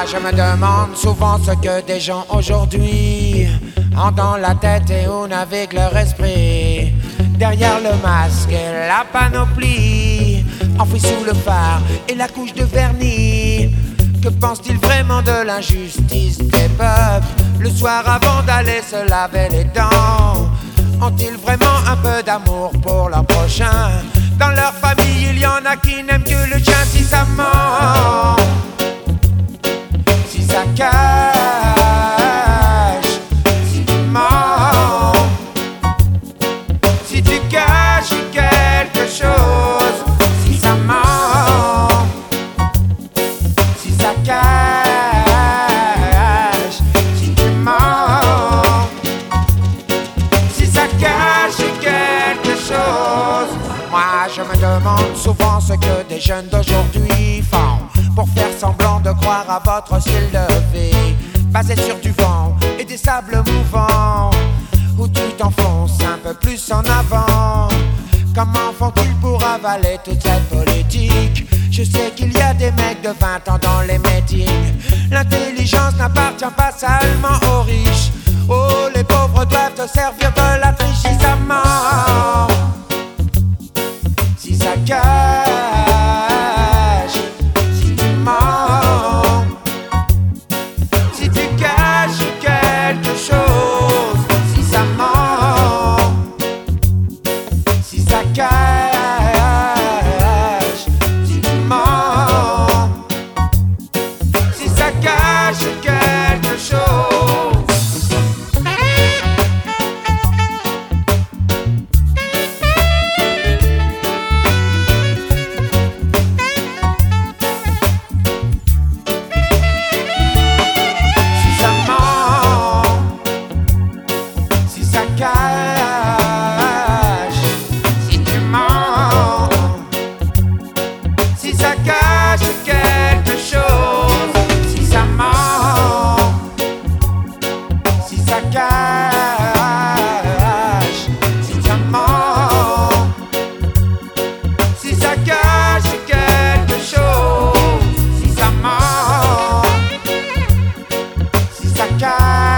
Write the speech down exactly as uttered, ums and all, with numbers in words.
je me demande souvent ce que des gens aujourd'hui ont dans la tête et où navigue leur esprit. Derrière le masque et la panoplie, enfoui sous le phare et la couche de vernis. Que pensent-ils vraiment de l'injustice des peuples le soir avant d'aller se laver les dents? Ont-ils vraiment un peu d'amour pour leur prochain? Dans leur famille, il y en a qui n'aiment que le chien. Si ça ment, si ça cache, si tu mens, si tu caches quelque chose, si ça ment, si ça cache, si tu mens, si ça cache quelque chose. Moi je me demande souvent ce que des jeunes d'aujourd'hui font pour faire semblant de croire à votre style de vie basé sur du vent et des sables mouvants où tu t'enfonces un peu plus en avant. Comment font-ils pour avaler toute cette politique? Je sais qu'il y a des mecs de vingt ans dans les meetings. L'intelligence n'appartient pas seulement aux riches. Oh, les pauvres doivent te servir de la triche. Si ça ment, si ça cache, si tu mens, si tu caches quelque chose, si ça ment, si ça cache, si tu mens, si ça cache quelque chose. Sky.